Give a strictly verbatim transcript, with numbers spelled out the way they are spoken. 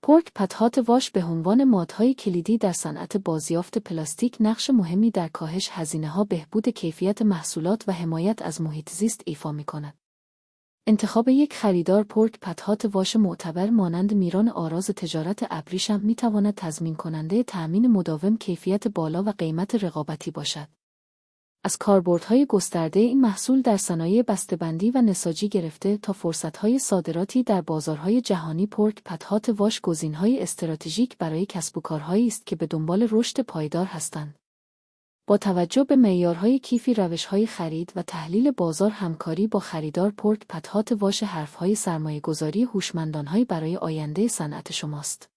پورت پدهات واش به عنوان مادهای کلیدی در صنعت بازیافت پلاستیک نقش مهمی در کاهش هزینه‌ها، بهبود کیفیت محصولات و حمایت از محیط زیست ایفا می‌کند. انتخاب یک خریدار پورت پدهات واش معتبر مانند میران آراز تجارت ابریشم می‌تواند تضمین کننده تأمین مداوم، کیفیت بالا و قیمت رقابتی باشد. از کاربردهای گسترده این محصول در صنایع بسته‌بندی و نساجی گرفته تا فرصت‌های صادراتی در بازارهای جهانی، پورت پدهات واش گزینه‌های استراتژیک برای کسب‌وکارهایی است که به دنبال رشد پایدار هستند. با توجه به معیارهای کیفی، روش‌های خرید و تحلیل بازار، همکاری با خریدار پورت پدهات واش حرف‌های سرمایه‌گذاری هوشمندانهایی برای آینده صنعت شماست.